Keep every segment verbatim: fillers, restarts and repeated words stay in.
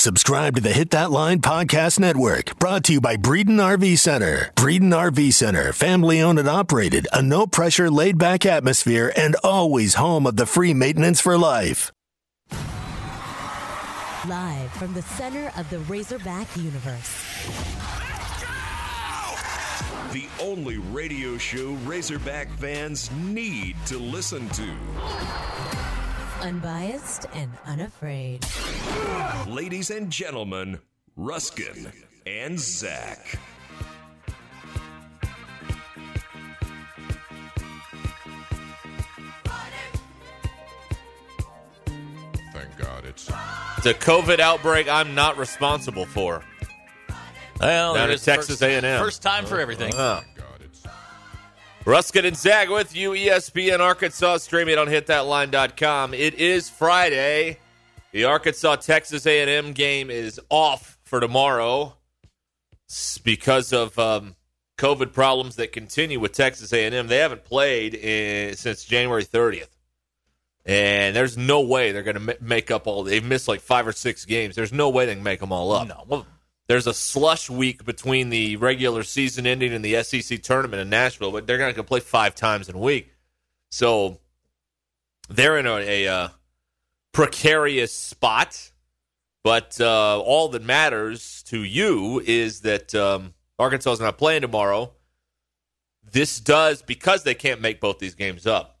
Subscribe to the Hit That Line Podcast Network, brought to you by Breeden R V Center. Breeden R V Center, family owned and operated, a no-pressure, laid-back atmosphere, and always home of the free maintenance for life. Live from the center of the Razorback universe. The only radio show Razorback fans need to listen to. Unbiased and unafraid. Ladies and gentlemen, Ruskin and Zach. Thank God it's... It's a COVID outbreak I'm not responsible for. Well, Down it at is Texas first, A and M. First time for everything. Uh-huh. Thank God it's... Ruskin and Zag with you, E S P N Arkansas. Stream it on hit that line dot com. It is Friday. The Arkansas-Texas A and M game is off for tomorrow because of um, COVID problems that continue with Texas A and M. They haven't played in, since January thirtieth. And there's no way they're going to m- make up all. They've missed like five or six games. There's no way they can make them all up. No. Well, there's a slush week between the regular season ending and the S E C tournament in Nashville, but they're going to play five times in a week. So they're in a, a uh, precarious spot. But uh, all that matters to you is that um, Arkansas is not playing tomorrow. This does, because they can't make both these games up,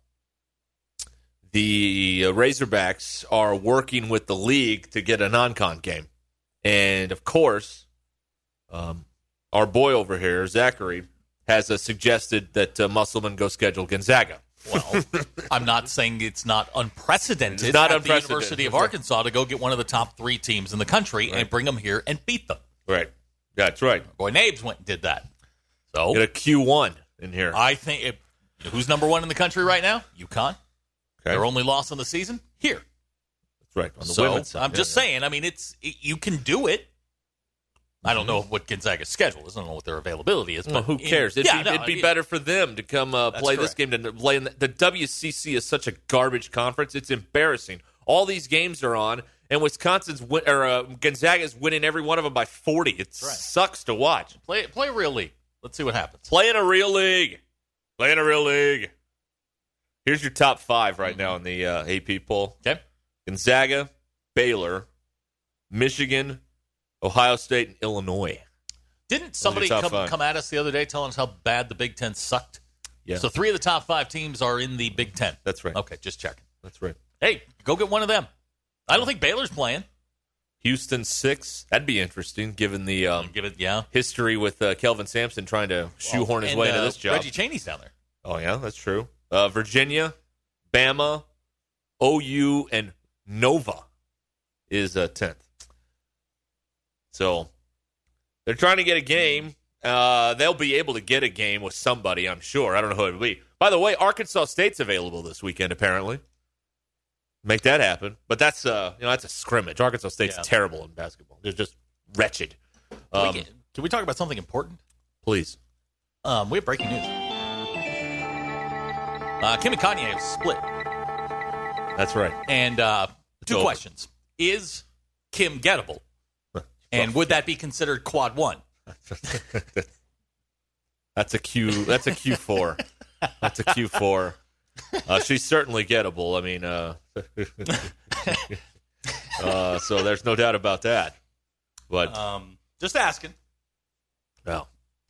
the uh, Razorbacks are working with the league to get a non-con game. And, of course, um, our boy over here, Zachary, has uh, suggested that uh, Musselman go schedule Gonzaga. well, I'm not saying it's not unprecedented It's not at unprecedented. the University of Arkansas to go get one of the top three teams in the country Right. and bring them here and beat them. Right. That's right. Boy, Nabes went and did that. So Get a Q one in here. I think it, who's number one in the country right now? UConn. Okay. Their only loss in the season? Here. That's right. On the So women's side. I'm Yeah, just yeah. saying, I mean, it's it, you can do it. I don't know what Gonzaga's schedule is. I don't know what their availability is. Well, but who cares? It'd, yeah, be, no, it'd be it- better for them to come uh, That's play this correct. game than to play in the, the W C C is such a garbage conference. It's embarrassing. All these games are on, and Wisconsin's win, or uh, Gonzaga's winning every one of them by forty. It Right. sucks to watch. Play play real league. Let's see what happens. Play in a real league. Play in a real league. Here's your top five right now in the uh, A P poll. Okay. Gonzaga, Baylor, Michigan, Ohio State, and Illinois. Didn't somebody top come, five. come at us the other day telling us how bad the Big Ten sucked? Yeah. So three of the top five teams are in the Big Ten. That's right. Okay, just checking. That's right. Hey, go get one of them. I don't think Baylor's playing. Houston, six. That'd be interesting, given the um, Give it, yeah. history with uh, Kelvin Sampson trying to shoehorn his And, way uh, into this job. Reggie Chaney's down there. Oh, yeah, that's true. Uh, Virginia, Bama, O U, and Nova is uh, tenth. So they're trying to get a game. Uh, they'll be able to get a game with somebody, I'm sure. I don't know who it will be. By the way, Arkansas State's available this weekend, apparently. Make that happen. But that's uh, you know that's a scrimmage. Arkansas State's Yeah. terrible in basketball. They're just wretched. Can, Um, we get, can we talk about something important? please. Um, we have breaking news. Uh, Kim and Kanye have split. That's right. And uh, two over. questions. Is Kim gettable? And would that be considered quad one? That's a Q. That's a Q four. That's a Q four. Uh, she's certainly gettable. I mean, uh, uh, so there's no doubt about that. But Um, just asking. no.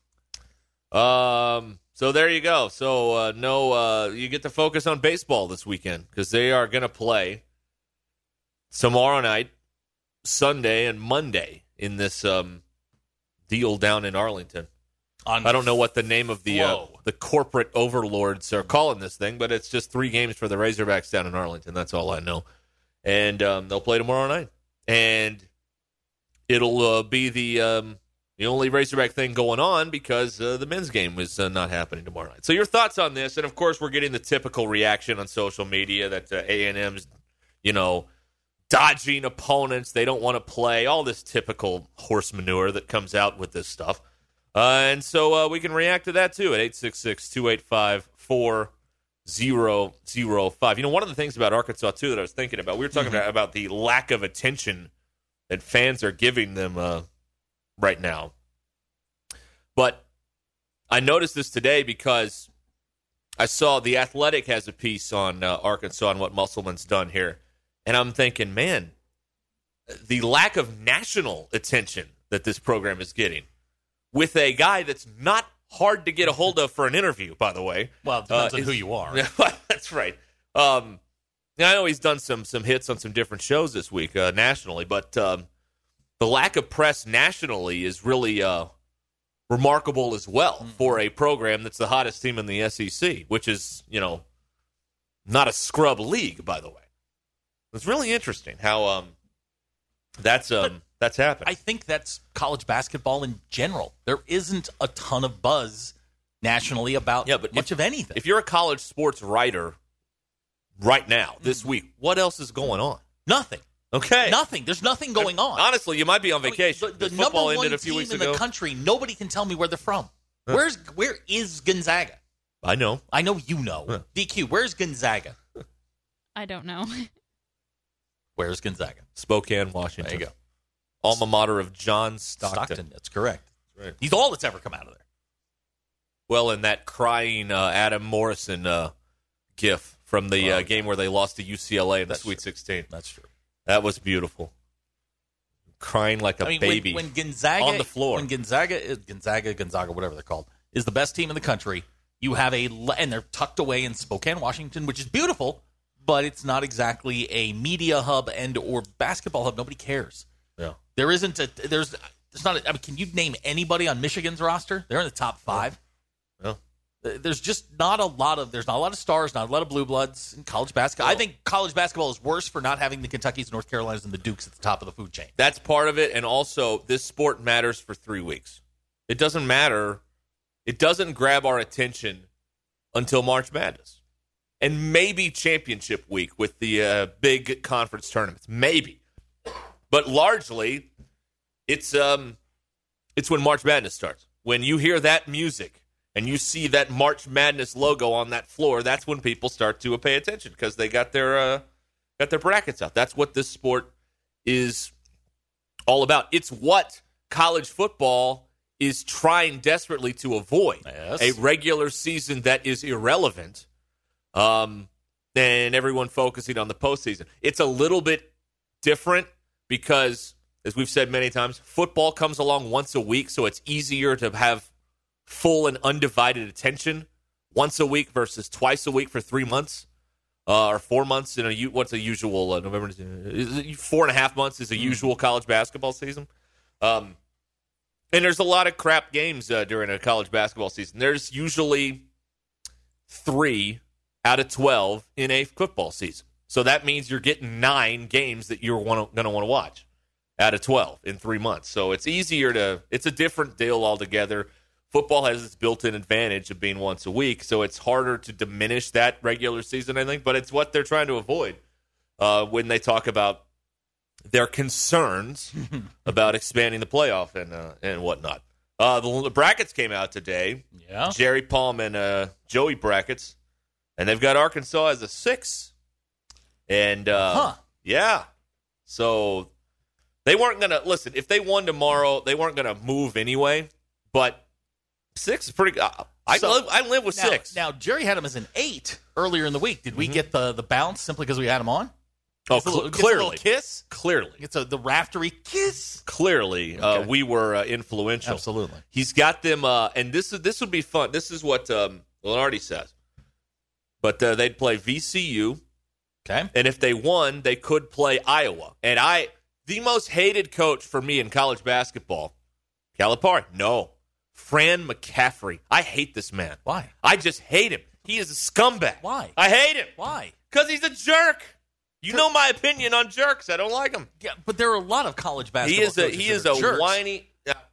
Um. So there you go. So uh, no, uh, you get to focus on baseball this weekend because they are going to play tomorrow night, Sunday, and Monday in this um, deal down in Arlington. On I don't know what the name of the uh, Flow. the corporate overlords are calling this thing, but it's just three games for the Razorbacks down in Arlington. That's all I know. And um, they'll play tomorrow night. And it'll uh, be the um, the only Razorback thing going on because uh, the men's game is uh, not happening tomorrow night. So your thoughts on this? And, of course, we're getting the typical reaction on social media that uh, A and M's, you know, dodging opponents. They don't want to play. All this typical horse manure that comes out with this stuff. Uh, and so uh, we can react to that, too, at eight six six, two eight five, four zero zero five. You know, one of the things about Arkansas, too, that I was thinking about, we were talking Mm-hmm. about, about the lack of attention that fans are giving them uh, right now. But I noticed this today because I saw The Athletic has a piece on uh, Arkansas and what Musselman's done here. And I'm thinking, man, the lack of national attention that this program is getting with a guy that's not hard to get a hold of for an interview, by the way. Well, it depends uh, on who you are. That's right. Um, I know he's done some some hits on some different shows this week uh, nationally, but um, the lack of press nationally is really uh, remarkable as well mm-hmm. for a program that's the hottest team in the S E C, which is, you know, not a scrub league, by the way. It's really interesting how um, that's um, but that's happened. I think that's college basketball in general. There isn't a ton of buzz nationally about yeah, but much if, of anything. If you're a college sports writer right now, this week, what else is going on? Nothing. Okay. Nothing. There's nothing going on. Honestly, you might be on vacation. I mean, the the football number one ended a few team weeks in ago. the country, nobody can tell me where they're from. Huh. Where's Where is Gonzaga? I know. I know you know. Huh. D Q, where's Gonzaga? I don't know. Where's Gonzaga? Spokane, Washington. There you go. Alma mater of John Stockton. Stockton, that's correct. That's right. He's all that's ever come out of there. Well, in that crying uh, Adam Morrison uh, gif from the well, uh, game where they lost to U C L A in the That's Sweet true. sixteen. That's true. That was beautiful. Crying like a I mean, baby when, when Gonzaga, on the floor. When Gonzaga, is, Gonzaga, Gonzaga, whatever they're called, is the best team in the country, you have a, and they're tucked away in Spokane, Washington, which is beautiful, but it's not exactly a media hub and or basketball hub. Nobody cares. Yeah. There isn't a, there's, there's not, a, I mean, can you name anybody on Michigan's roster? They're in the top five. Yeah. There's just not a lot of, there's not a lot of stars, not a lot of blue bloods in college basketball. Well, I think college basketball is worse for not having the Kentuckys, North Carolinas, and the Dukes at the top of the food chain. That's part of it, and also this sport matters for three weeks. It doesn't matter. It doesn't grab our attention until March Madness. And maybe championship week with the uh, big conference tournaments. Maybe. But largely, it's um, it's when March Madness starts. When you hear that music and you see that March Madness logo on that floor, that's when people start to pay attention because they got their uh, got their brackets out. That's what this sport is all about. It's what college football is trying desperately to avoid. Yes. A regular season that is irrelevant, um, and everyone focusing on the postseason. It's a little bit different because, as we've said many times, football comes along once a week, so it's easier to have full and undivided attention once a week versus twice a week for three months uh, or four months in a what's a usual uh, November four and a half months is a usual college basketball season. Um, and there's a lot of crap games uh, during a college basketball season. There's usually three out of twelve in a football season, so that means you're getting nine games that you're going to want to watch out of twelve in three months. So it's easier to. It's a different deal altogether. Football has its built-in advantage of being once a week, so it's harder to diminish that regular season, I think, but it's what they're trying to avoid uh, when they talk about their concerns about expanding the playoff and uh, and whatnot. Uh, the, the brackets came out today. Yeah. Jerry Palm and uh, Joey brackets, and they've got Arkansas as a six. And, uh, huh. yeah, so they weren't going to, listen, if they won tomorrow, they weren't going to move anyway, but six is pretty good. I, So, live, I live with now, six. Now, Jerry had him as an eight earlier in the week. Did we Mhm. get the, the bounce simply because we had him on? oh, Gets a little- cl- gets a little clearly. kiss? Clearly. It's a, the raftery kiss? Clearly, uh, Okay. we were uh, influential. Absolutely. He's got them, uh, and this is this would be fun. This is what um, Lenardi says. But uh, they'd play V C U, Okay. and if they won, they could play Iowa. And I, the most hated coach for me in college basketball, Calipari. No, Fran McCaffrey. I hate this man. Why? I just hate him. He is a scumbag. Why? I hate him. Why? Because he's a jerk. You know my opinion on jerks. I don't like him. Yeah, but there are a lot of college basketball He is a coaches he that is are a jerks. whiny.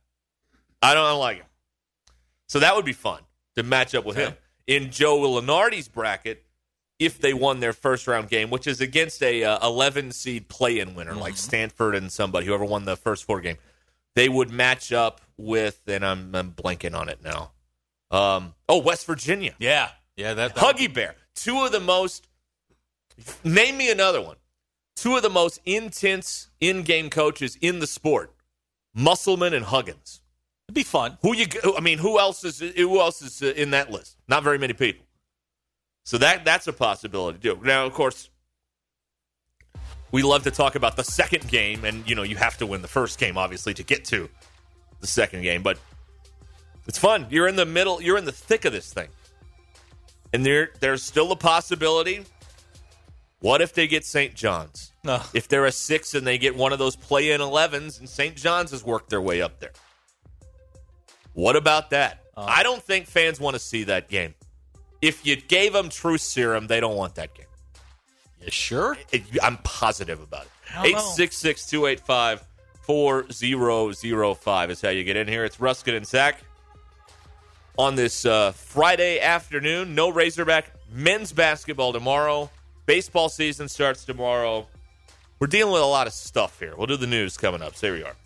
I don't, I don't like him. So that would be fun to match up with Okay. him in Joe Lenardi's bracket if they won their first round game, which is against a uh, eleven seed play-in winner Mm-hmm. like Stanford and somebody whoever won the first four game. They would match up with, and I'm, I'm blanking on it now. Um, oh, West Virginia, Yeah. Yeah, that, that Huggy Bear, two of the most. Name me another one. two of the most intense in-game coaches in the sport, Musselman and Huggins. It'd be fun. Who you? I mean, who else is who else is in that list? Not very many people. So that that's a possibility too. Now, of course, we love to talk about the second game, and you know you have to win the first game, obviously, to get to the second game. But it's fun. You're in the middle. You're in the thick of this thing, and there there's still a possibility. What if they get Saint John's? No. If they're a six and they get one of those play-in elevens, and Saint John's has worked their way up there. What about that? Uh, I don't think fans want to see that game. If you gave them truth serum, they don't want that game. You sure? It, I'm positive about it. eight six six, two eight five, four zero zero five is how you get in here. It's Ruskin and Zach on this uh, Friday afternoon. No Razorback men's basketball tomorrow. Baseball season starts tomorrow. We're dealing with a lot of stuff here. We'll do the news coming up. So here we are.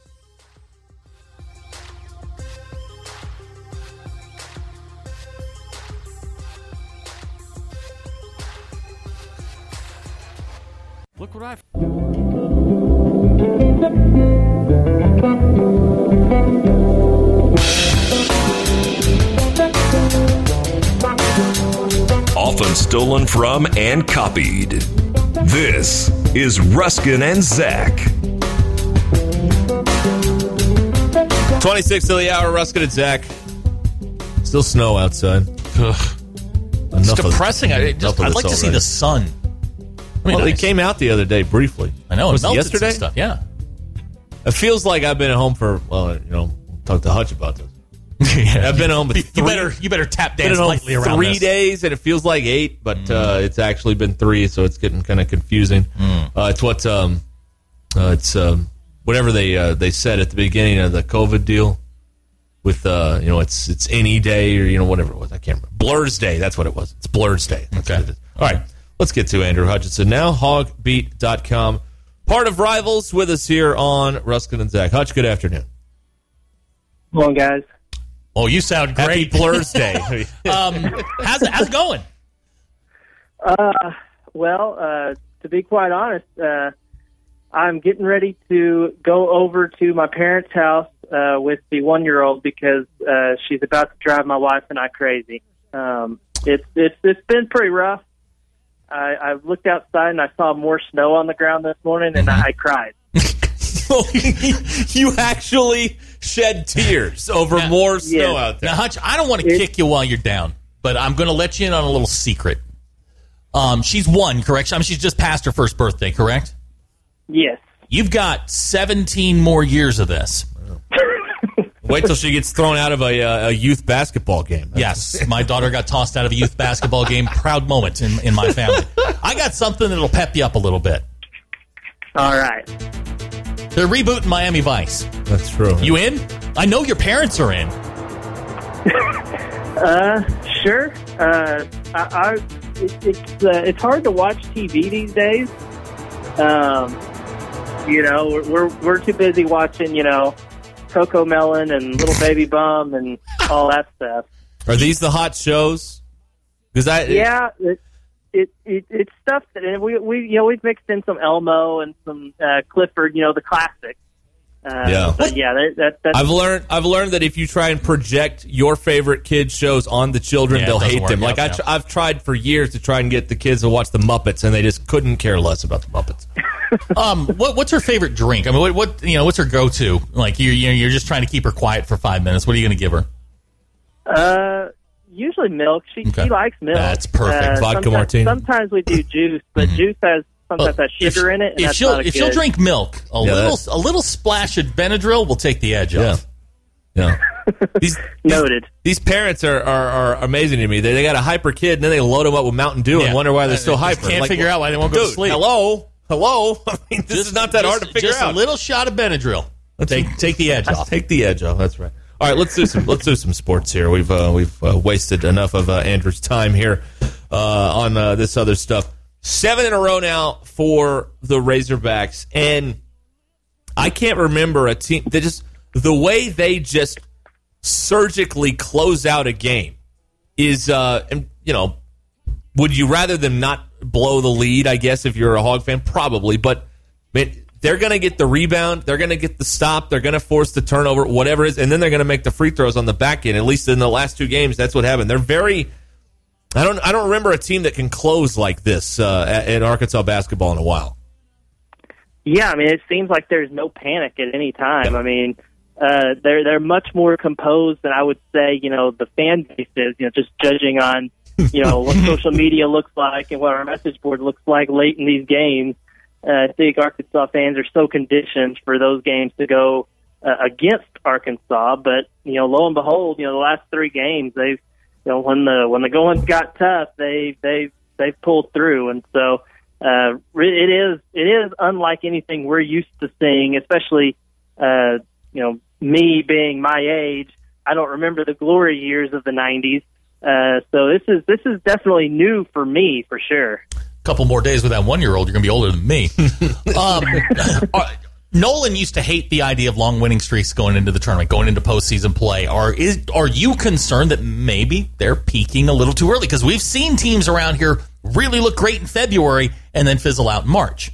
Look what I've... Often stolen from and copied. This is Ruskin and Zach. twenty-six to the hour, Ruskin and Zach. Still snow outside. Ugh. It's depressing. I just, I'd like to see the sun. I mean, well, nice. It came out the other day briefly. I know. Was it it yesterday? Stuff. Yeah. It feels like I've been at home for, well, you know, talk to Hutch about this. yeah. I've been home with three, you better you better tap dance lightly around three this. days, and it feels like eight, but mm. uh, it's actually been three, so it's getting kind of confusing. Mm. Uh, it's what um, uh, it's um, whatever they uh, they said at the beginning of the COVID deal with uh, you know it's it's any day or you know whatever it was. I can't remember. Blur's Day. That's what it was. It's Blur's Day. That's okay. What it is. All right. Let's get to Andrew Hutchinson now, hog beat dot com. Part of Rivals with us here on Ruskin and Zach. Hutch, good afternoon. Come on, guys. Oh, you sound great. Happy Blur's Day. um, how's, it, how's it going? Uh, well, uh, to be quite honest, uh, I'm getting ready to go over to my parents' house uh, with the one-year-old because uh, she's about to drive my wife and I crazy. Um, it's, it's, it's been pretty rough. I, I looked outside and I saw more snow on the ground this morning, and mm-hmm. I, I cried. You actually shed tears over now, more snow yeah. out there. Now, Hutch, I don't want to kick you while you're down, but I'm going to let you in on a little secret. Um, she's one, correct? I mean, she's just past her first birthday, correct? Yes. You've got seventeen more years of this. Wait till she gets thrown out of a, uh, a youth basketball game. Yes, my daughter got tossed out of a youth basketball game. Proud moment in, in my family. I got something that'll pep you up a little bit. All right. They're rebooting Miami Vice. That's true. You in? I know your parents are in. uh, sure. Uh, I, I it, it's uh, it's hard to watch T V these days. Um, you know, we're we're, we're too busy watching, you know, Coco Melon and Little Baby Bum and all that stuff. Are these the hot shows? Because I yeah, it, it, it it's stuff that and we we you know we've mixed in some Elmo and some uh, Clifford, you know, the classics. Uh, yeah, but yeah. That, that, that's, I've learned I've learned that if you try and project your favorite kids shows on the children, yeah, they'll hate them. Like I tr- I've tried for years to try and get the kids to watch the Muppets, and they just couldn't care less about the Muppets. um, what, what's her favorite drink? I mean, what, what you know, what's her go-to? Like you, you know, you're just trying to keep her quiet for five minutes. What are you going to give her? Uh, usually milk. She okay. she likes milk. That's perfect. Uh, Vodka sometimes, martini. Sometimes we do juice, but mm-hmm. juice has sometimes well, has sugar if, in it. And if that's she'll not a if good. she'll drink milk, a yeah, little that, a little splash of Benadryl will take the edge yeah. off. Yeah. These, Noted. These, these parents are, are, are amazing to me. They, they got a hyper kid, and then they load them up with Mountain Dew yeah. and wonder why they're still hyper. Can't like, figure out why they won't dude, go to sleep. Hello, hello. I mean, this just, is not that just, hard to figure just out. Just a little shot of Benadryl. Let's take take the edge off. Take the edge off. That's right. All right, let's do some let's do some sports here. We've uh, we've uh, wasted enough of uh, Andrew's time here uh, on uh, this other stuff. Seven in a row now for the Razorbacks, and I can't remember a team that just the way they just surgically close out a game is, uh, and you know, would you rather them not blow the lead, I guess, if you're a Hog fan, probably. But man, they're going to get the rebound, they're going to get the stop, they're going to force the turnover, whatever it is, and then they're going to make the free throws on the back end. At least in the last two games, that's what happened. They're very. I don't. I don't remember a team that can close like this uh, in Arkansas basketball in a while. Yeah, I mean, it seems like there's no panic at any time. I mean, uh, they're they're much more composed than I would say. You know, the fan base is. You know, just judging on you know what social media looks like and what our message board looks like late in these games. Uh, I think Arkansas fans are so conditioned for those games to go uh, against Arkansas, but you know, lo and behold, you know, the last three games they've, you know, when the when the going got tough, they they they've pulled through, and so uh, it is it is unlike anything we're used to seeing, especially uh, you know, me being my age. I don't remember the glory years of the nineties, uh, so this is this is definitely new for me for sure. Couple more days with that one-year-old, you're going to be older than me. um, uh, Nolan used to hate the idea of long winning streaks going into the tournament, going into postseason play. Are is are you concerned that maybe they're peaking a little too early? Because we've seen teams around here really look great in February and then fizzle out in March.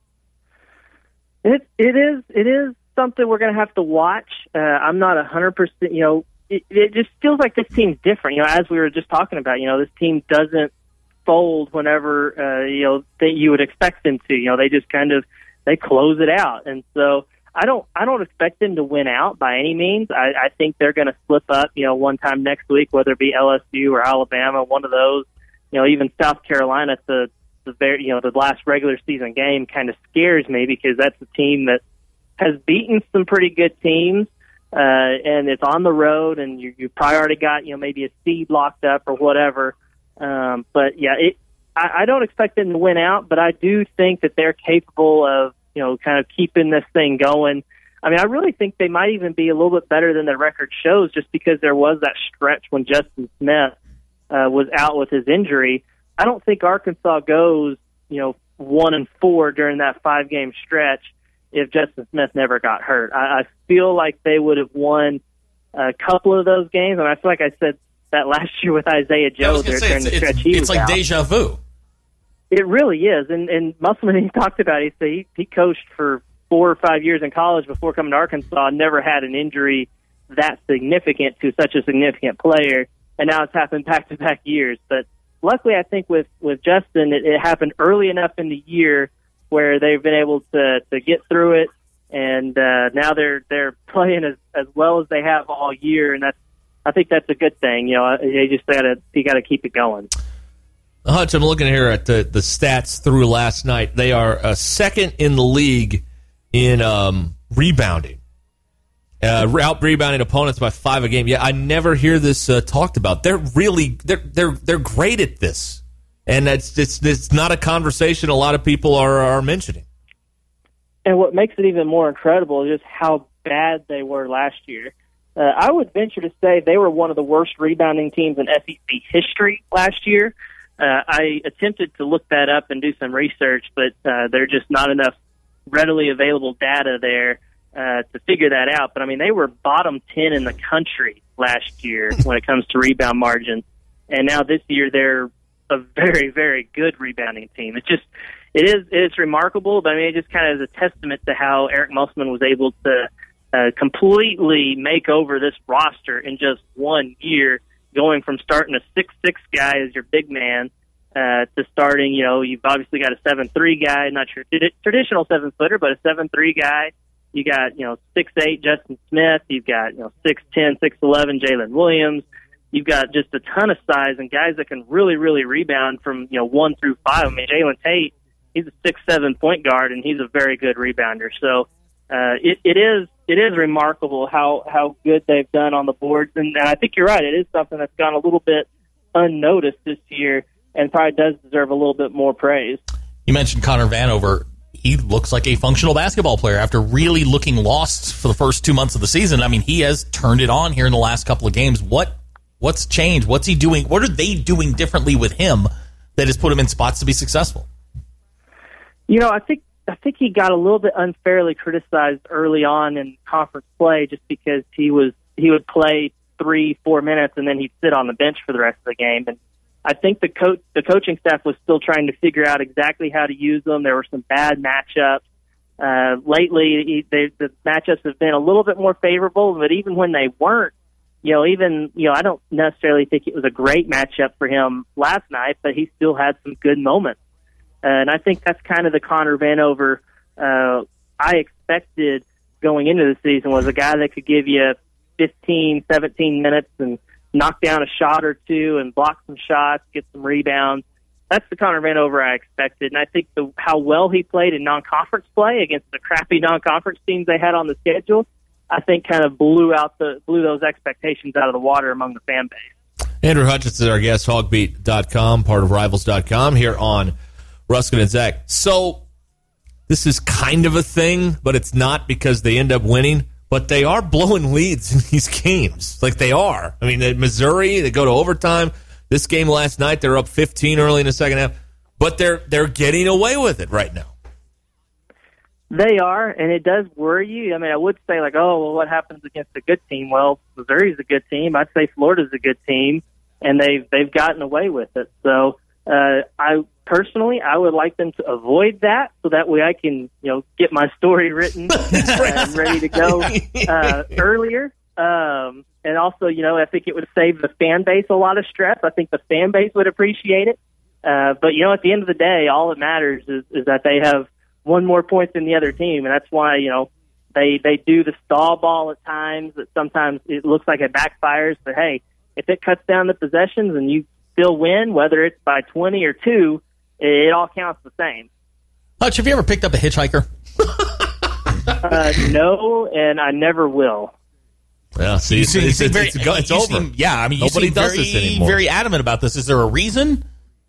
It it is it is something we're going to have to watch. Uh, I'm not a hundred percent. You know, it, it just feels like this team's different. You know, as we were just talking about, you know, this team doesn't fold whenever uh, you know that you would expect them to. You know, they just kind of they close it out, and so I don't I don't expect them to win out by any means. I, I think they're going to slip up. You know, one time next week, whether it be L S U or Alabama, one of those. You know, even South Carolina, the the very you know the last regular season game kind of scares me because that's a team that has beaten some pretty good teams, uh, and it's on the road, and you you probably already got you know maybe a seed locked up or whatever. Um, but yeah, it, I, I don't expect them to win out, but I do think that they're capable of, you know, kind of keeping this thing going. I mean, I really think they might even be a little bit better than their record shows just because there was that stretch when Justin Smith uh, was out with his injury. I don't think Arkansas goes, you know, one and four during that five game stretch if Justin Smith never got hurt. I, I feel like they would have won a couple of those games, and I feel like I said that last year with Isaiah Joe there during the stretch. It's, it's like out. Deja vu. It really is. And, and Musselman, he talked about it. He said he, he coached for four or five years in college before coming to Arkansas, never had an injury that significant to such a significant player, and now it's happened back-to-back years. But luckily, I think with, with Justin, it, it happened early enough in the year where they've been able to, to get through it, and uh, now they're they're playing as, as well as they have all year, and that's I think that's a good thing. You know, you just gotta you gotta keep it going. Hutch, I'm looking here at the, the stats through last night. They are uh, second in the league in um, rebounding, uh, out rebounding opponents by five a game. Yeah, I never hear this uh, talked about. They're really they're they're they're great at this, and it's it's it's not a conversation a lot of people are are mentioning. And what makes it even more incredible is just how bad they were last year. Uh, I would venture to say they were one of the worst rebounding teams in S E C history last year. Uh, I attempted to look that up and do some research, but uh, there's just not enough readily available data there uh, to figure that out. But, I mean, they were bottom ten in the country last year when it comes to rebound margin. And now this year they're a very, very good rebounding team. It's just it is it's remarkable, but, I mean, it just kind of is a testament to how Eric Musselman was able to Uh, completely make over this roster in just one year, going from starting a six six guy as your big man uh, to starting, you know, you've obviously got a seven three guy, not your traditional seven-footer, but a seven three guy. You got, you know, six eight Justin Smith. You've got, you know, six ten, six eleven Jalen Williams. You've got just a ton of size and guys that can really, really rebound from, you know, one through five. I mean, Jalen Tate, he's a six seven point guard, and he's a very good rebounder. So uh, it, it is it is remarkable how, how good they've done on the boards. And, and I think you're right. It is something that's gone a little bit unnoticed this year and probably does deserve a little bit more praise. You mentioned Connor Vanover. He looks like a functional basketball player after really looking lost for the first two months of the season. I mean, he has turned it on here in the last couple of games. What What's changed? What's he doing? What are they doing differently with him that has put him in spots to be successful? You know, I think I think he got a little bit unfairly criticized early on in conference play just because he was he would play three, four minutes and then he'd sit on the bench for the rest of the game. And I think the coach, the coaching staff was still trying to figure out exactly how to use them. There were some bad matchups. Uh, lately, they, the matchups have been a little bit more favorable, but even when they weren't, you know, even, you know, I don't necessarily think it was a great matchup for him last night, but he still had some good moments. Uh, and I think that's kind of the Connor Vanover uh, I expected going into the season, was a guy that could give you fifteen, seventeen minutes and knock down a shot or two and block some shots, get some rebounds. That's the Connor Vanover I expected. And I think the, how well he played in non-conference play against the crappy non-conference teams they had on the schedule, I think kind of blew out the blew those expectations out of the water among the fan base. Andrew Hutchinson, our guest, hogbeat dot com, part of rivals dot com, here on Ruskin and Zach. So this is kind of a thing, but it's not because they end up winning. But they are blowing leads in these games. Like they are. I mean, at Missouri, they go to overtime. This game last night, they're up fifteen early in the second half. But they're they're getting away with it right now. They are, and it does worry you. I mean, I would say, like, oh, well, what happens against a good team? Well, Missouri's a good team. I'd say Florida's a good team, and they've they've gotten away with it. So, uh, I personally, I would like them to avoid that, so that way I can, you know, get my story written and ready to go uh, earlier. Um, and also, you know, I think it would save the fan base a lot of stress. I think the fan base would appreciate it. Uh, but, you know, at the end of the day, all that matters is, is that they have one more point than the other team, and that's why, you know, they they do the stall ball at times. That sometimes it looks like it backfires, but hey, if it cuts down the possessions and you still win, whether it's by twenty or two, it, it all counts the same. Hutch, have you ever picked up a hitchhiker? uh, no, and I never will. Yeah, see, you it's, seem, it's, you it's, very, it's, it's, it's over. Seem, yeah, I mean, you Nobody seem does very, this anymore. very adamant about this. Is there a reason?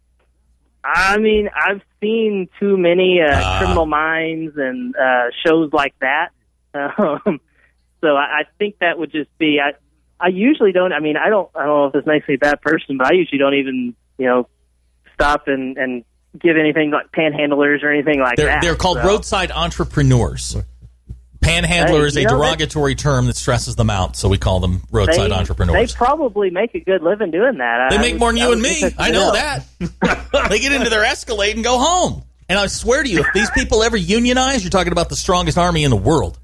I mean, I've seen too many uh, uh, Criminal Minds and uh, shows like that. Um, so I, I think that would just be. I, I usually don't. I mean, I don't. I don't know if this makes me a bad person, but I usually don't even, you know, stop and, and give anything like panhandlers or anything like they're, that. They're called so. roadside entrepreneurs. Panhandler hey, is a derogatory term that stresses them out, so we call them roadside they, entrepreneurs. They probably make a good living doing that. They I make was, more than you I and me. I know that. They get into their Escalade and go home. And I swear to you, if these people ever unionize, you're talking about the strongest army in the world.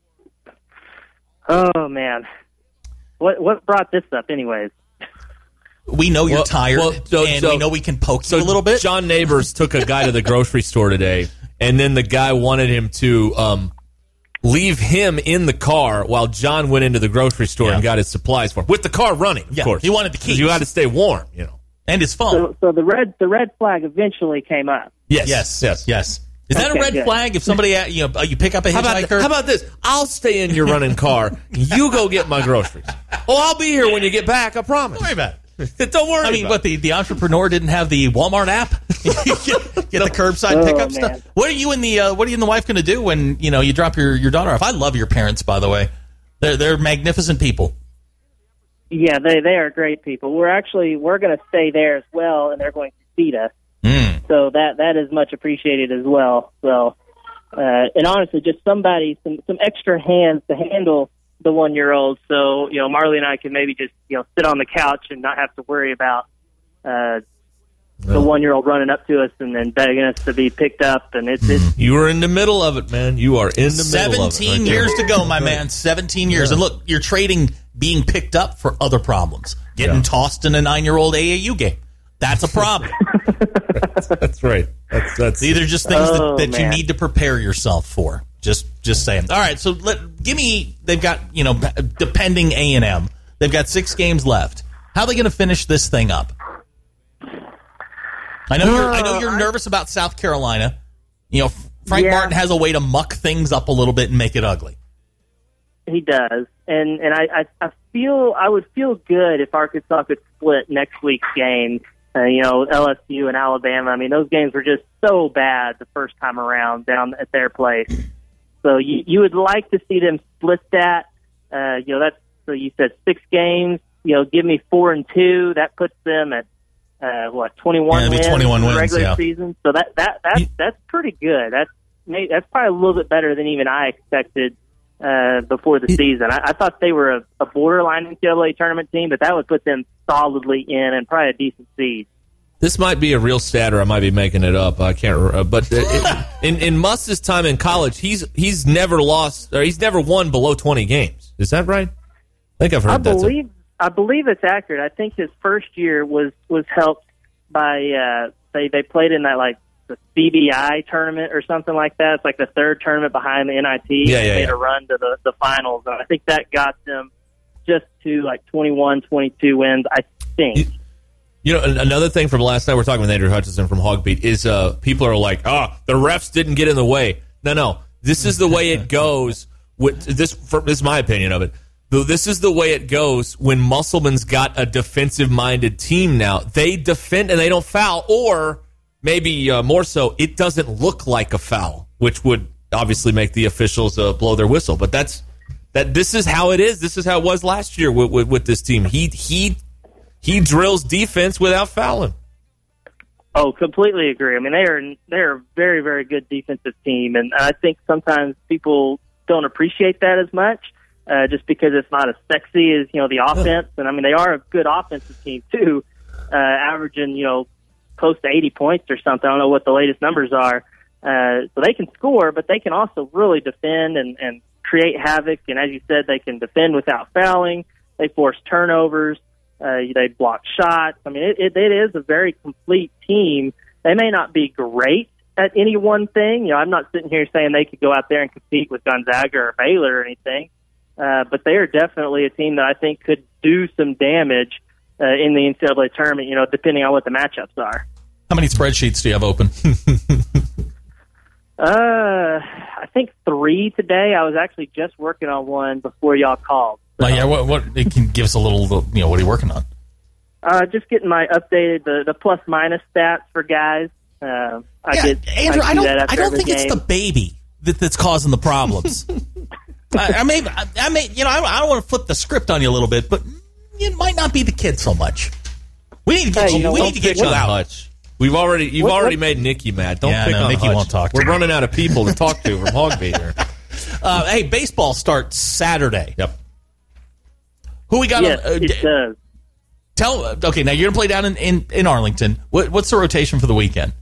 Oh, man. What what brought this up anyways? We know you're well, tired, well, so, and so, we know we can poke so you a little bit. John Neighbors took a guy to the grocery store today, and then the guy wanted him to um, leave him in the car while John went into the grocery store yeah. and got his supplies for him. With the car running, of yeah, course. He wanted the keys. You had to stay warm, you know. And his phone. So, so the red the red flag eventually came up. Yes. Yes. Yes. Yes. Is that okay, a red good. flag if somebody, you know, you pick up a how about, hitchhiker? how about this? I'll stay in your running car. You go get my groceries. Oh, I'll be here when you get back, I promise. Don't worry about it. Don't worry I mean, about what, the, the entrepreneur didn't have the Walmart app? get, get the curbside oh, pickup man. stuff? What are you and the uh, What are you and the wife going to do when, you know, you drop your, your daughter off? I love your parents, by the way. They're they're magnificent people. Yeah, they they are great people. We're actually we're going to stay there as well, and they're going to feed us. Mm. So that that is much appreciated as well. So, uh, and honestly, just somebody some some extra hands to handle the one year old. So you know, Marley and I can maybe just you know sit on the couch and not have to worry about uh, the Well. one year old running up to us and then begging us to be picked up. And it's, it's You are in the middle of it, man. You are in the middle of it. Seventeen right there. years to go, my man. Seventeen years, and look, you're trading being picked up for other problems. Getting Yeah. tossed in a nine-year-old A A U game. That's a problem. That's right. That's that's These are just things Oh, that, that you man. need to prepare yourself for. Just just saying. All right, so let give me. They've got, you know, depending A and M, they've got six games left. How are they going to finish this thing up? I know you're. I know you're nervous about South Carolina. You know, Frank Yeah. Martin has a way to muck things up a little bit and make it ugly. He does, and and I, I I feel I would feel good if Arkansas could split next week's game. Uh, you know, L S U and Alabama. I mean, those games were just so bad the first time around down at their place. So you you would like to see them split that. Uh, you know, that's so you said six games. You know, give me four and two. That puts them at uh, what twenty-one Yeah, it'd be wins twenty-one in the wins, regular yeah. season. So that that that's that's pretty good. That's maybe, that's probably a little bit better than even I expected. Uh, before the season, I, I thought they were a, a borderline N C double A tournament team, but that would put them solidly in and probably a decent seed. This might be a real stat, or I might be making it up. I can't. Uh, but it, in in Musk's time in college, he's he's never lost, or he's never won below twenty games. Is that right? I think I've heard I that. believe I believe it's accurate. I think his first year was was helped by uh, they they played in that like the C B I tournament or something like that. It's like the third tournament behind the N I T. Yeah, yeah, they made yeah. a run to the the finals, and I think that got them just to like twenty-one, twenty-two wins. I think. You, You know, another thing from last night, we're talking with Andrew Hutchinson from Hogbeat, is uh, people are like, oh, the refs didn't get in the way. No, no. This is the way it goes. With this, for, this is my opinion of it. This is the way it goes when Musselman's got a defensive-minded team now. They defend and they don't foul, or maybe uh, more so, it doesn't look like a foul, which would obviously make the officials uh, blow their whistle. But that's that. This is how it is. This is how it was last year with, with, with this team. He he. He drills defense without fouling. Oh, completely agree. I mean, they are they are a very, very good defensive team, and I think sometimes people don't appreciate that as much, uh, just because it's not as sexy as you know the offense. And I mean, they are a good offensive team too, uh, averaging you know close to eighty points or something. I don't know what the latest numbers are. Uh, so they can score, but they can also really defend and, and create havoc. And as you said, they can defend without fouling. They force turnovers. Uh, they block shots. I mean, it, it, it is a very complete team. They may not be great at any one thing. You know, I'm not sitting here saying they could go out there and compete with Gonzaga or Baylor or anything, uh, but they are definitely a team that I think could do some damage uh, in the N C double A tournament, you know, depending on what the matchups are. How many spreadsheets do you have open? uh, I think three today. I was actually just working on one before y'all called. Oh, yeah, what, what it can give us a little, you know, what are you working on? Uh, just getting my updated, the, the plus minus stats for guys. Uh, I yeah, get, Andrew, I, I, do don't, I don't think game. it's the baby that, that's causing the problems. I, I may, I, I may, you know, I, I don't want to flip the script on you a little bit, but it might not be the kid so much. We need to get hey, you, you know, we need to get you out. Hutch. We've already, you've what, already what? made Nikki mad. Don't yeah, pick no, on Nikki Hutch. won't talk to We're me. running out of people to talk to from Hogbeat here. Uh, hey, baseball starts Saturday. Yep. Who we got? Yes, on, uh, it does. Tell okay. Now you're gonna play down in, in, in Arlington. What, what's the rotation for the weekend?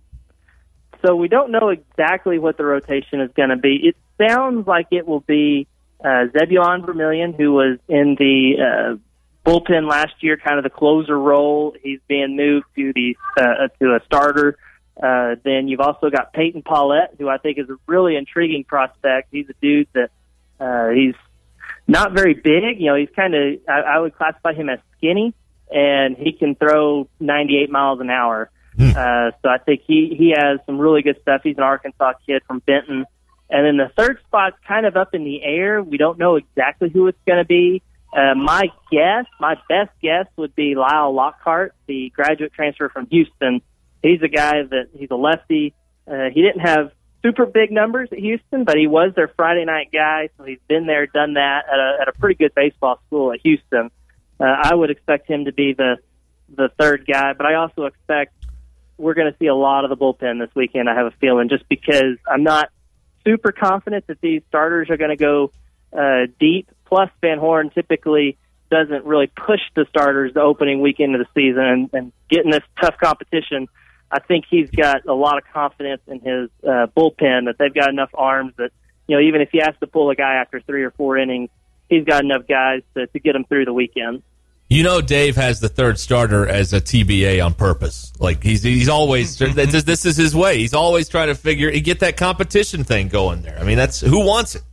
So we don't know exactly what the rotation is going to be. It sounds like it will be uh, Zebulon Vermillion, who was in the uh, bullpen last year, kind of the closer role. He's being moved to the uh, to a starter. Uh, then you've also got Peyton Paulette, who I think is a really intriguing prospect. He's a dude that uh, he's not very big. You know, he's kind of I, I would classify him as skinny, and he can throw ninety-eight miles an hour. Uh, so I think he, he has some really good stuff. He's an Arkansas kid from Benton. And then the third spot's kind of up in the air. We don't know exactly who it's going to be. Uh, my guess, my best guess would be Lyle Lockhart, the graduate transfer from Houston. He's a guy that he's a lefty. Uh, he didn't have super big numbers at Houston, but he was their Friday night guy. So he's been there, done that at a, at a pretty good baseball school at Houston. Uh, I would expect him to be the, the third guy, but I also expect we're going to see a lot of the bullpen this weekend, I have a feeling, just because I'm not super confident that these starters are going to go uh, deep. Plus, Van Horn typically doesn't really push the starters the opening weekend of the season, and, and getting this tough competition, I think he's got a lot of confidence in his uh, bullpen, that they've got enough arms that, you know, even if he has to pull a guy after three or four innings, he's got enough guys to, to get him through the weekend. You know, Dave has the third starter as a T B A on purpose. Like he's he's always this, this is his way. He's always trying to figure get that competition thing going there. I mean, that's who wants it.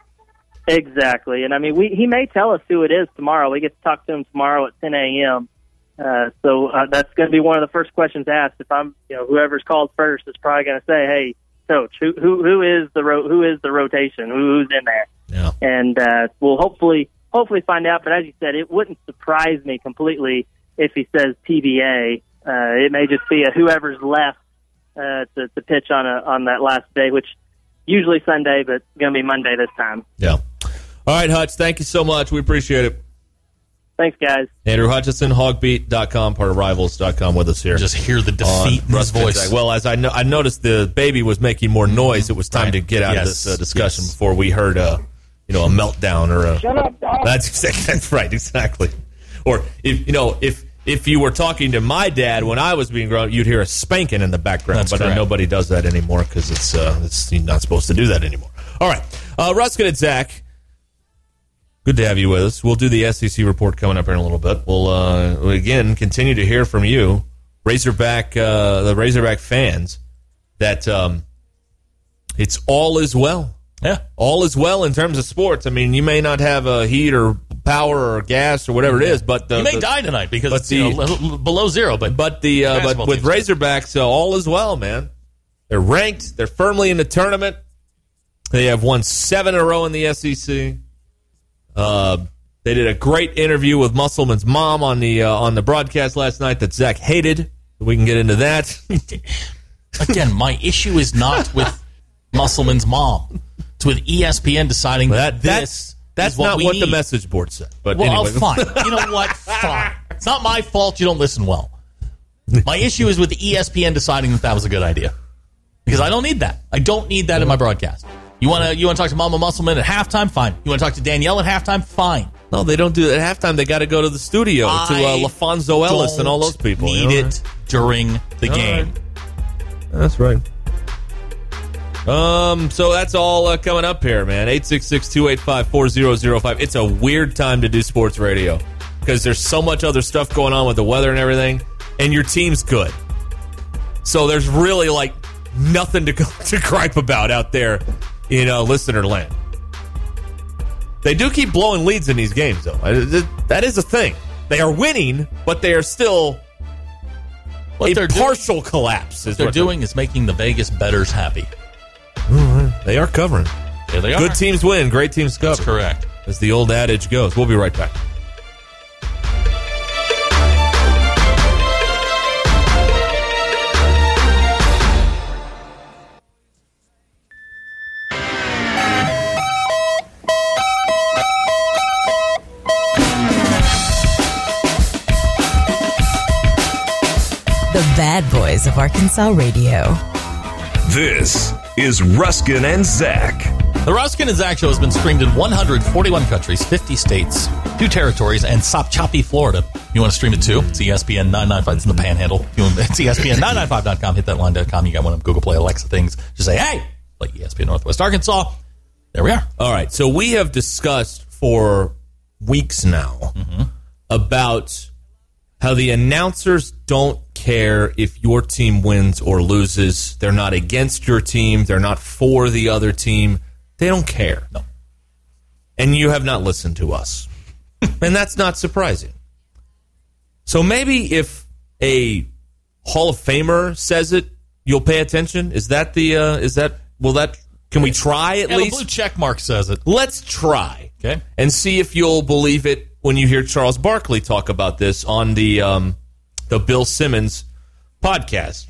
Exactly, and I mean, we he may tell us who it is tomorrow. We get to talk to him tomorrow at ten a.m. Uh, so uh, that's going to be one of the first questions asked. If I'm, you know, whoever's called first is probably going to say, "Hey, coach, who who who is the ro- who is the rotation? Who, who's in there?" Yeah, and uh, we'll hopefully. Hopefully find out, but as you said, it wouldn't surprise me completely if he says T B A. Uh, it may just be a whoever's left uh, to, to pitch on a on that last day, which usually Sunday, but going to be Monday this time. Yeah. All right, Hutch, thank you so much. We appreciate it. Thanks, guys. Andrew Hutchinson, hogbeat dot com, part of rivals dot com with us here. Just hear the defeat in his voice. Gonzaga. Well, as I know, I noticed the baby was making more noise. It was time right. to get out yes. of this uh, discussion yes. before we heard uh, you know, a meltdown or a... Shut up, dog. That's, that's right, exactly. Or, if you know, if if you were talking to my dad when I was being grown up, you'd hear a spanking in the background. That's but uh, nobody does that anymore because it's, uh, it's you're not supposed to do that anymore. All right. Uh, Ruskin and Zach, good to have you with us. We'll do the S E C report coming up here in a little bit. We'll, uh, again, continue to hear from you, Razorback, uh, the Razorback fans, that um, it's all is well. Yeah. All is well in terms of sports. I mean, you may not have a heat or power or gas or whatever it is, but the, you may the, die tonight because but it's you the- know, l- below zero. But But the uh, but Basketball with team's Razorbacks, uh, all is well, man. They're ranked. They're firmly in the tournament. They have won seven in a row in the S E C. Uh, they did a great interview with Musselman's mom on the uh, on the broadcast last night that Zach hated. We can get into that. again, my issue is not with Musselman's mom. It's with E S P N deciding that that this that's is what not we what need. the message board said. But Well, anyway, fine. You know what? Fine. It's not my fault you don't listen well. My issue is with E S P N deciding that that was a good idea. Because I don't need that. I don't need that in my broadcast. You want to you want to talk to Mama Musselman at halftime? Fine. You want to talk to Danielle at halftime? Fine. no, they don't do it at halftime. They got to go to the studio to uh, I LaFonso Ellis and all those people. Need you know, it right? during the All game. right. That's right. Um, so that's all uh, coming up here, man. eight six six, two eight five, four zero zero five. It's a weird time to do sports radio because there's so much other stuff going on with the weather and everything, and your team's good. So there's really, like, nothing to, to gripe about out there in uh, listener land. They do keep blowing leads in these games, though. That is a thing. They are winning, but they are still What a they're doing- partial collapse. Is What they're what doing is making the Vegas bettors happy. They are covering. Yeah, they are. Good teams win. Great teams cover. That's correct. As the old adage goes. We'll be right back. The Bad Boys of Arkansas Radio. This is Ruskin and Zach. The Ruskin and Zach Show has been streamed in one hundred forty-one countries, fifty states, two territories, and Sopchoppy, Florida. You want to stream it too? It's E S P N nine ninety-five. It's in the panhandle. If you want, it's E S P N nine ninety-five dot com. Hit that line dot com. You got one of them Google Play, Alexa things. Just say, hey, like E S P N Northwest Arkansas. There we are. All right. So we have discussed for weeks now Mm-hmm. about how the announcers don't care if your team wins or loses. They're not against your team. They're not for the other team. They don't care. No. And you have not listened to us. And that's not surprising. So maybe if a Hall of Famer says it, you'll pay attention? Is that the, uh, is that, will that, can we try at Yeah, least? the blue check mark says it. Let's try. Okay. And see if you'll believe it when you hear Charles Barkley talk about this on the um, the Bill Simmons podcast.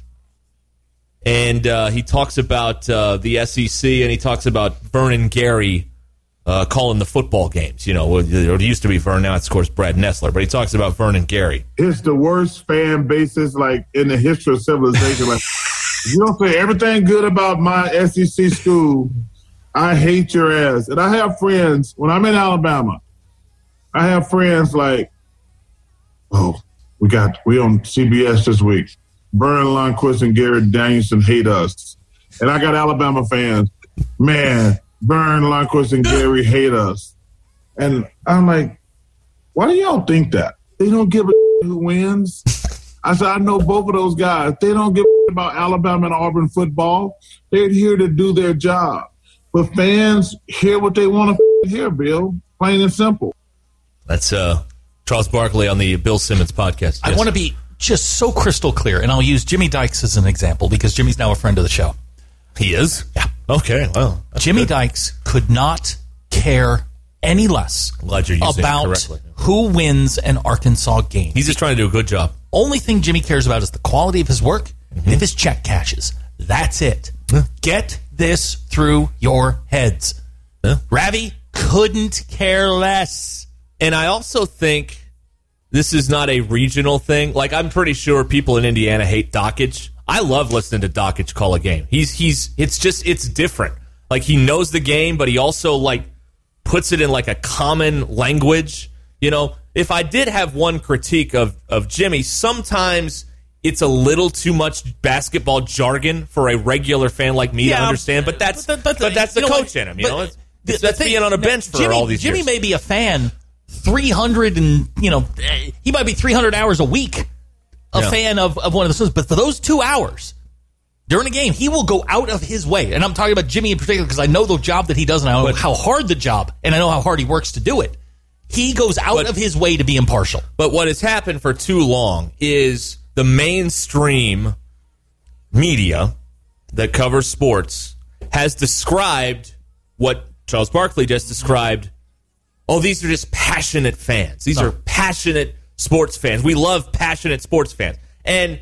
And uh, he talks about uh, the S E C, and he talks about Vernon Gary uh, calling the football games. You know, it used to be Vern, now it's, of course, Brad Nessler. But he talks about Vernon Gary. It's the worst fan basis, like, in the history of civilization. Like, you don't say everything good about my S E C school, I hate your ass. And I have friends, when I'm in Alabama, I have friends like, oh, we got, we on C B S this week. Vernon Lundquist and Garrett Danielson hate us. And I got Alabama fans, man, Vernon Lundquist and Gary hate us. And I'm like, why do y'all think that? They don't give a who wins. I said, I know both of those guys. They don't give a about Alabama and Auburn football. They're here to do their job. But fans hear what they want to hear, Bill. Plain and simple. That's uh, Charles Barkley on the Bill Simmons podcast. I Yes. want to be just so crystal clear, and I'll use Jimmy Dykes as an example because Jimmy's now a friend of the show. He is? Yeah. Okay, well. that's Jimmy good. Dykes could not care any less Glad you're using it about correctly. who wins an Arkansas game. He's just trying to do a good job. Only thing Jimmy cares about is the quality of his work Mm-hmm. and if his check cashes. That's it. Get this through your heads. Yeah. Ravi couldn't care less. And I also think this is not a regional thing. Like, I'm pretty sure people in Indiana hate Dockage. I love listening to Dockage call a game. He's he's it's just it's different. Like, he knows the game, but he also like puts it in like a common language You know, if I did have one critique of, of Jimmy, sometimes it's a little too much basketball jargon for a regular fan like me Yeah, to understand, but that's but, but, but that's the you know coach what? in him. You But know, it's, the- it's, the that's thing- being on a bench for Jimmy, all these Jimmy years. may be a fan three hundred and, you know, eh, he might be three hundred hours a week a Yeah. fan of, of one of the Suns, but for those two hours during a game, he will go out of his way. And I'm talking about Jimmy in particular because I know the job that he does and I know But- how hard the job and I know how hard he works to do it. He goes out But- of his way to be impartial. But what has happened for too long is the mainstream media that covers sports has described what Charles Barkley just described. Oh, these are just passionate fans. These No. are passionate sports fans. We love passionate sports fans. And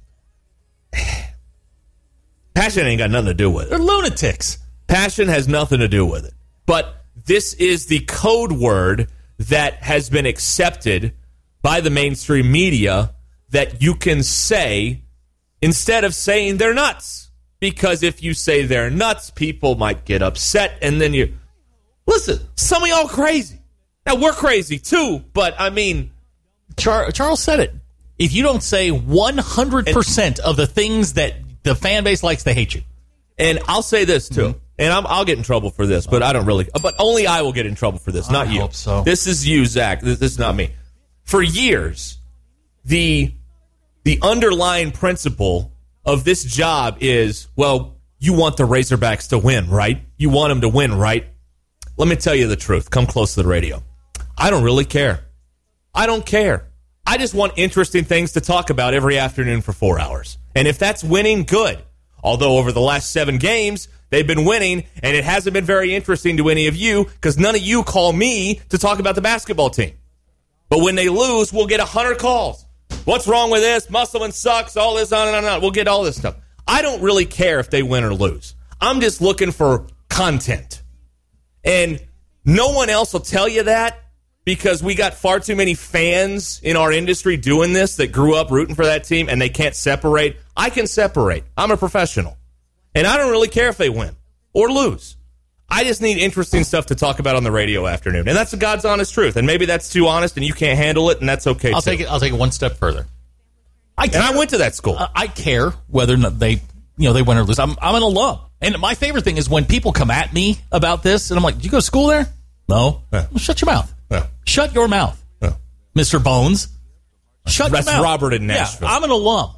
passion ain't got nothing to do with it. They're lunatics. Passion has nothing to do with it. But this is the code word that has been accepted by the mainstream media that you can say instead of saying they're nuts. Because if you say they're nuts, people might get upset. And then you... Listen, some of y'all crazy. Now, we're crazy too, but I mean... Char- Charles said it. If you don't say one hundred percent of the things that the fan base likes, they hate you. And I'll say this too, mm-hmm. and I'm, I'll get in trouble for this, but I don't really. But only I will get in trouble for this, not I you. hope so. This is you, Zach. This, this is not me. For years, the the underlying principle of this job is, well, you want the Razorbacks to win, right? You want them to win, right? Let me tell you the truth. Come close to the radio. I don't really care. I don't care. I just want interesting things to talk about every afternoon for four hours. And if that's winning, good. Although over the last seven games, they've been winning, and it hasn't been very interesting to any of you because none of you call me to talk about the basketball team. But when they lose, we'll get one hundred calls. What's wrong with this? Musselman sucks, all this, on and on and on. We'll get all this stuff. I don't really care if they win or lose. I'm just looking for content. And no one else will tell you that because we got far too many fans in our industry doing this that grew up rooting for that team and they can't separate. I can separate. I'm a professional. And I don't really care if they win or lose. I just need interesting stuff to talk about on the radio afternoon. And that's the God's honest truth. And maybe that's too honest and you can't handle it, and that's okay I'll too. take it. I'll take it one step further. I care, and I went to that school. uh, I care whether or not they, you know, they win or lose. I'm, I'm an alum. And my favorite thing is when people come at me about this, and I'm like, "Did you go to school there?" No. Yeah. Well, shut your mouth. Yeah. Shut your mouth, Yeah. Mister Bones. Shut That's your mouth. Robert in Nashville. Yeah, I'm an alum.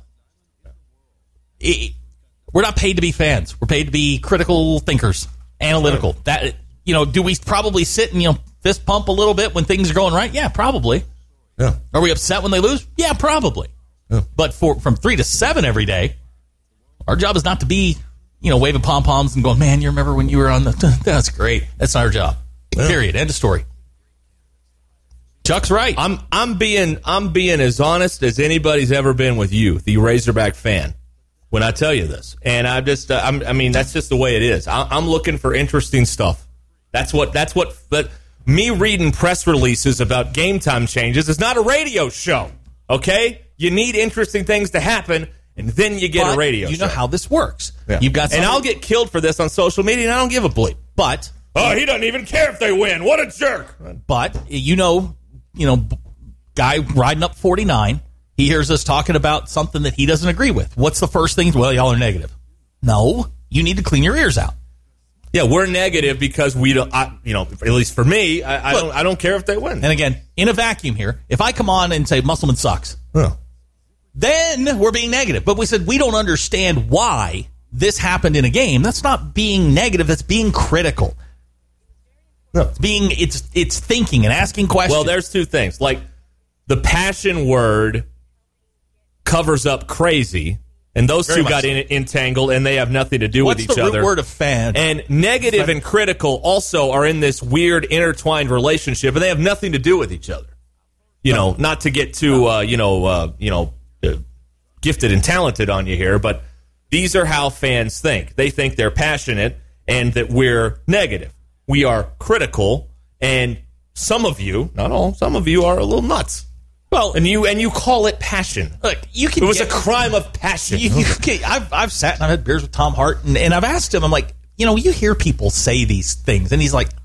It- we're not paid to be fans. We're paid to be critical thinkers, analytical. Right. That you know, do we probably sit and you know fist pump a little bit when things are going right? Yeah, probably. Yeah. Are we upset when they lose? Yeah, probably. Yeah. But for from three to seven every day, our job is not to be, you know, waving pom poms and going, "Man, you remember when you were on the?" That's great. That's not our job. Yeah. Period. End of story. Chuck's right. I'm I'm being I'm being as honest as anybody's ever been with you, the Razorback fan, when I tell you this. And I just uh, I'm, I mean that's just the way it is. I, I'm looking for interesting stuff. That's what that's what. But me reading press releases about game time changes is not a radio show. Okay, you need interesting things to happen, and then you get But a radio. You show. know how this works. Yeah. You've got, and somebody- I'll get killed for this on social media, and I don't give a bleep. but Oh, he doesn't even care if they win. What a jerk! But you know, you know, guy riding up forty-nine, he hears us talking about something that he doesn't agree with. What's the first thing? Well, y'all are negative. No, you need to clean your ears out. Yeah, we're negative because we don't. I, you know, at least for me, I, I Look, don't. I don't care if they win. And again, in a vacuum here, if I come on and say Musselman sucks, Huh. then we're being negative. But we said we don't understand why this happened in a game. That's not being negative. That's being critical. No. It's being it's it's thinking and asking questions. Well, there's two things. Like the passion word covers up crazy, and those Very two much got so. in, entangled, and they have nothing to do What's with each the root other. word of fan? And negative and critical also are in this weird intertwined relationship, and they have nothing to do with each other. You know, not to get too, uh, you know, uh, you know, uh, gifted and talented on you here, but these are how fans think. They think they're passionate and that we're negative. We are critical, and some of you, not all, some of you are a little nuts. Well, And you and you call it passion. look, you can. It was get, a crime of passion. You, you can, I've I've sat and I've had beers with Tom Hart, and, and I've asked him. I'm like, you know, you hear people say these things, and he's like,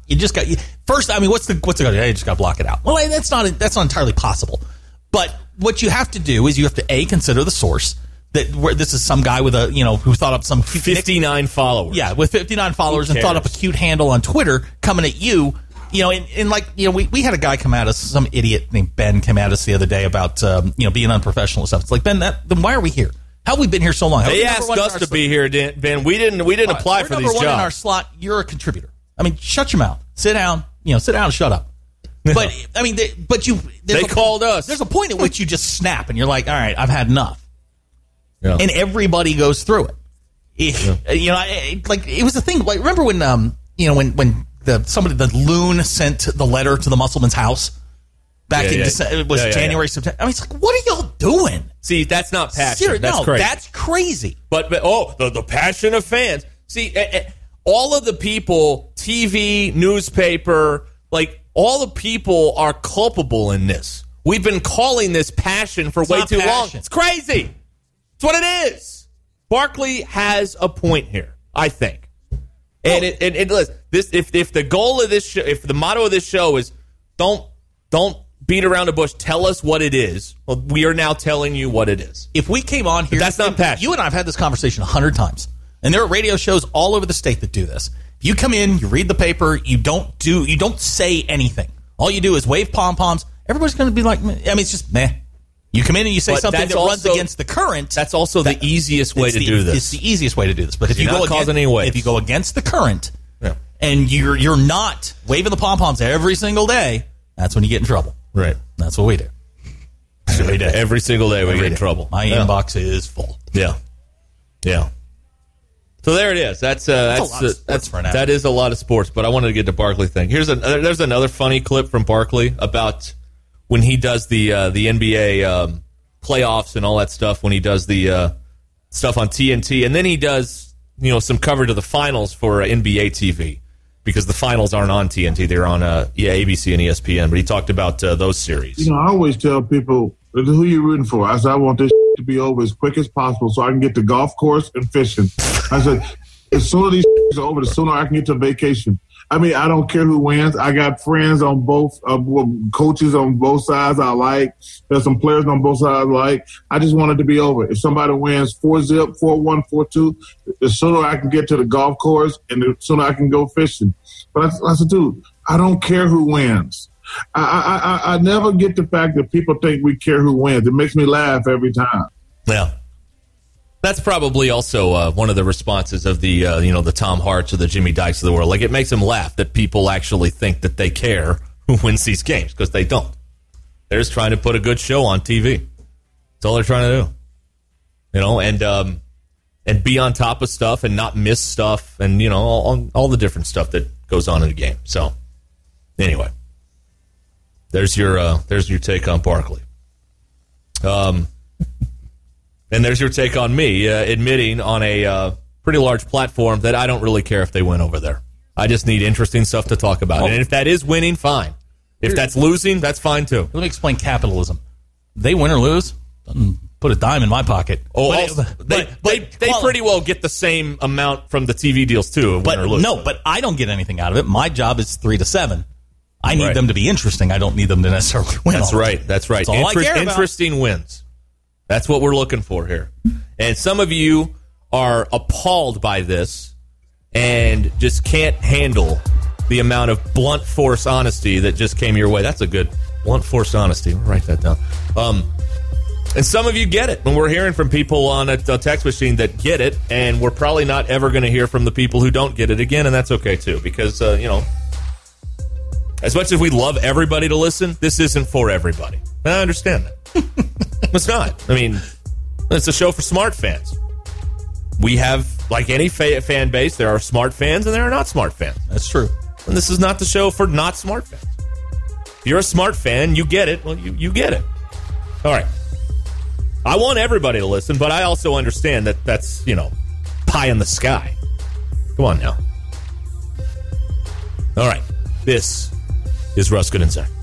You just got you, first. I mean, what's the what's the? You just got to block it out. Well, that's not that's not entirely possible. But what you have to do is you have to a consider the source. That where this is some guy with a you know who thought up some fifty-nine followers. Yeah, with fifty-nine followers and thought up a cute handle on Twitter coming at you. You know, and, and like you know, we, we had a guy come at us. Some idiot named Ben came at us the other day about um, you know being unprofessional and stuff. It's like Ben, that, then why are we here? How have we been here so long? How they asked us to be here, Ben. We didn't. We didn't right, apply for these jobs. We're number one in our slot. You're a contributor. I mean, shut your mouth. Sit down. You know, sit down and shut up. But I mean, they, but you. They a, called us. There's a point at which you just snap and you're like, all right, I've had enough. Yeah. And everybody goes through it. it yeah. You know, it, like it was a thing. Like remember when um, you know, when when the somebody the loon sent the letter to the Musselman's house back yeah, in yeah. December, it was yeah, yeah, January, yeah. September. I mean, it's like, what are y'all doing? See, that's not passion. Seriously, that's no, crazy. That's crazy. But, but oh, the, the passion of fans. See, eh, eh, all of the people, T V, newspaper, like all the people are culpable in this. We've been calling this passion for it's way too passion. long. It's crazy. It's what it is. Barkley has a point here, I think. And, oh. it, and, and listen, this if if the goal of this show, if the motto of this show is don't don't beat around the bush, tell us what it is. Well, we are now telling you what it is. If we came on here, but that's not passion. You and I have had this conversation a hundred times, and there are radio shows all over the state that do this. If you come in, you read the paper, you don't do, you don't say anything. All you do is wave pom poms. Everybody's going to be like, I mean, it's just meh. You come in and you say but something that also, runs against the current. That's also that, the easiest way to the, do this. It's the easiest way to do this. But if You're you not go causing against, any waves. if you go against the current, yeah. and you're you're not waving the pom poms every single day, that's when you get in trouble. Right. That's what we do. Every day. Every single day we every get in day. trouble. My yeah. inbox is full. Yeah. Yeah. So there it is. That's uh, that's that's, uh, that's for an that is a lot of sports. But I wanted to get to Barkley thing. Here's a there's another funny clip from Barkley about when he does the uh, the N B A um, playoffs and all that stuff. When he does the uh, stuff on T N T, and then he does you know some coverage of the finals for uh, N B A T V because the finals aren't on T N T; they're on uh, yeah A B C and E S P N. But he talked about uh, those series. You know, I always tell people who you rooting for. I said I want this to be over as quick as possible so I can get to golf course and fishing. I said, as soon as these are over, the sooner I can get to vacation. I mean, I don't care who wins. I got friends on both, uh, coaches on both sides I like. There's some players on both sides I like. I just want it to be over. If somebody wins four zip, four one, four two, the sooner I can get to the golf course and the sooner I can go fishing. But I, I said, dude, I don't care who wins. I, I, I never get the fact that people think we care who wins. It makes me laugh every time. Yeah. That's probably also uh, one of the responses of the, uh, you know, the Tom Harts or the Jimmy Dykes of the world. Like, it makes them laugh that people actually think that they care who wins these games, because they don't. They're just trying to put a good show on T V. That's all they're trying to do. You know, and um, and be on top of stuff and not miss stuff and, you know, all, all the different stuff that goes on in the game. So, anyway, there's your uh, there's your take on Barkley. Um. And there's your take on me, uh, admitting on a uh, pretty large platform that I don't really care if they win over there. I just need interesting stuff to talk about. Oh. And if that is winning, fine. If that's losing, that's fine too. Let me explain capitalism. They win or lose, doesn't put a dime in my pocket. Oh, but, also, but, they, but, they, they well, pretty well get the same amount from the T V deals too. But win or lose. No, but I don't get anything out of it. My job is three to seven. I need right. them to be interesting. I don't need them to necessarily win. That's right. That's right. That's all Interest, I care about. Interesting wins. That's what we're looking for here. And some of you are appalled by this and just can't handle the amount of blunt force honesty that just came your way. That's a good blunt force honesty. I'll write that down. Um, and some of you get it. And we're hearing from people on a, a text machine that get it, and we're probably not ever going to hear from the people who don't get it again, and that's okay too, because, uh, you know, as much as we love everybody to listen, this isn't for everybody. And I understand that. It's not. I mean, it's a show for smart fans. We have, like any fa- fan base, there are smart fans and there are not smart fans. That's true. And this is not the show for not smart fans. If you're a smart fan, you get it. Well, you, you get it. All right. I want everybody to listen, but I also understand that that's, you know, pie in the sky. Come on now. All right. This is Ruskin and Zach.